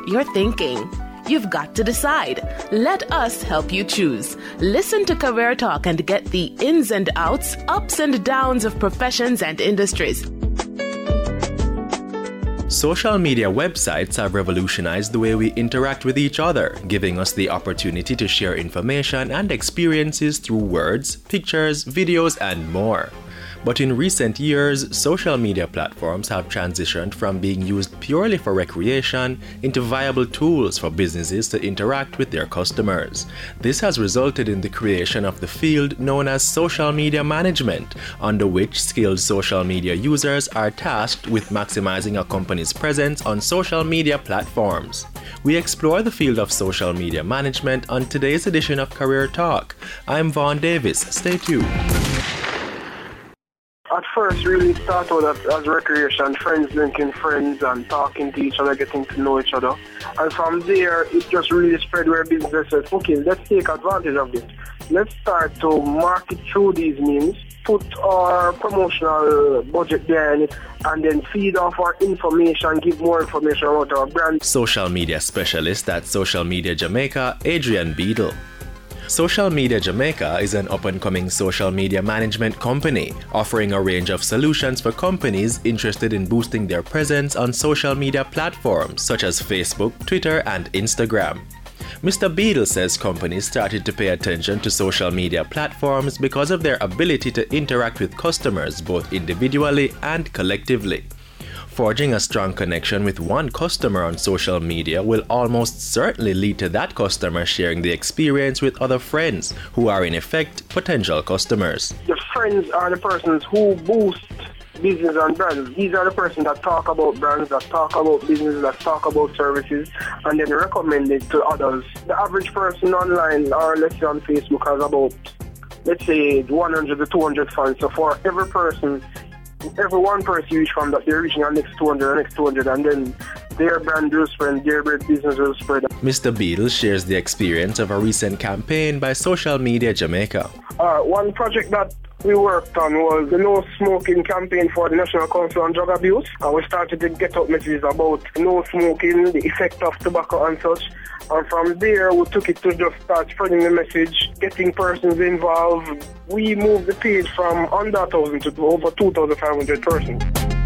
what you're thinking. You've got to decide. Let us help you choose. Listen to Career Talk and get the ins and outs, ups and downs of professions and industries. Social media websites have revolutionized the way we interact with each other, giving us the opportunity to share information and experiences through words, pictures, videos, and more. But in recent years, social media platforms have transitioned from being used purely for recreation into viable tools for businesses to interact with their customers. This has resulted in the creation of the field known as social media management, under which skilled social media users are tasked with maximizing a company's presence on social media platforms. We explore the field of social media management on today's edition of Career Talk. I'm Vaughn Davis. Stay tuned. At first, really started as recreation, friends linking friends and talking to each other, getting to know each other. And from there, it just really spread where business said, okay, let's take advantage of this. Let's start to market through these means, put our promotional budget behind it, and then feed off our information, give more information about our brand. Social media specialist at Social Media Jamaica, Adrian Beadle. Social Media Jamaica is an up-and-coming social media management company, offering a range of solutions for companies interested in boosting their presence on social media platforms such as Facebook, Twitter, and Instagram. Mr. Beadle says companies started to pay attention to social media platforms because of their ability to interact with customers both individually and collectively. Forging a strong connection with one customer on social media will almost certainly lead to that customer sharing the experience with other friends, who are in effect potential customers. The friends are the persons who boost business and brands. These are the persons that talk about brands, that talk about business, that talk about services, and then recommend it to others. The average person online, or let's say on Facebook, has about, let's say, 100 to 200 fans. So for every one person you reach from that, they're reaching our next 200, and then their brand will spread, their business will spread. Mr. Beadle shares the experience of a recent campaign by Social Media Jamaica. One project that we worked on was the no smoking campaign for the National Council on Drug Abuse, and we started to get out messages about no smoking, the effect of tobacco and such. And from there, we took it to just start spreading the message, getting persons involved. We moved the page from under 1,000 to over 2,500 persons.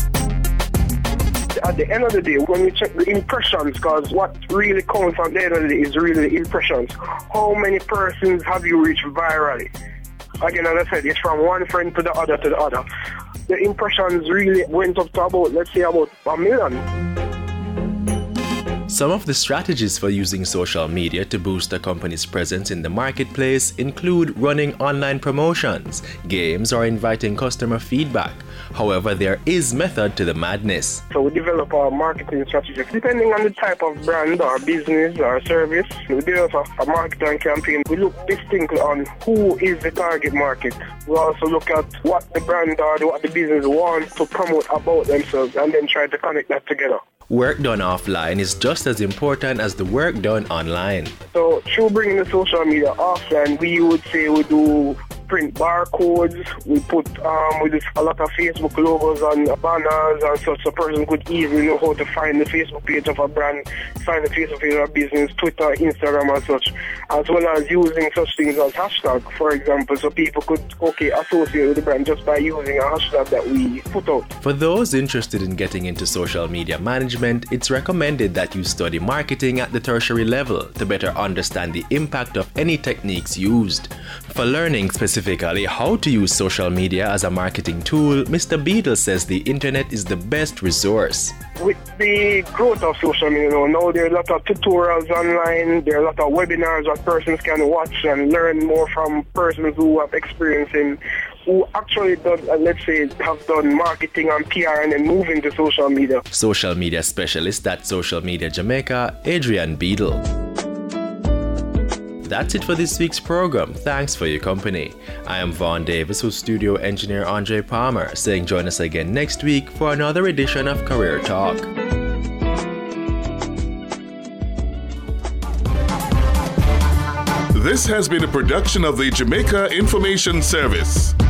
At the end of the day, when we check the impressions, because what really counts at the end of the day is really the impressions. How many persons have you reached virally? Again, as I said, it's from one friend to the other to the other. The impressions really went up to about, let's say, about 1 million. Some of the strategies for using social media to boost a company's presence in the marketplace include running online promotions, games, or inviting customer feedback. However, there is method to the madness. So we develop our marketing strategies. Depending on the type of brand or business or service, we develop a marketing campaign. We look distinctly on who is the target market. We also look at what the brand or what the business wants to promote about themselves, and then try to connect that together. Work done offline is just as important as the work done online. So through bringing the social media offline, we would say we do print barcodes, we put we do a lot of Facebook logos on banners and such, so a person could easily know how to find the Facebook page of a brand, find the Facebook page of a business, Twitter, Instagram and such, as well as using such things as hashtag, for example, so people could associate with the brand just by using a hashtag that we put out. For those interested in getting into social media management, it's recommended that you study marketing at the tertiary level to better understand the impact of any techniques used. For learning specifically how to use social media as a marketing tool, Mr. Beadle says the internet is the best resource. With the growth of social media now there are a lot of tutorials online, there are a lot of webinars that persons can watch and learn more from persons who have experience in, who actually have done marketing and PR and then move into social media. Social media specialist at Social Media Jamaica, Adrian Beadle. That's it for this week's program. Thanks for your company. I am Vaughn Davis with studio engineer Andre Palmer, saying join us again next week for another edition of Career Talk. This has been a production of the Jamaica Information Service.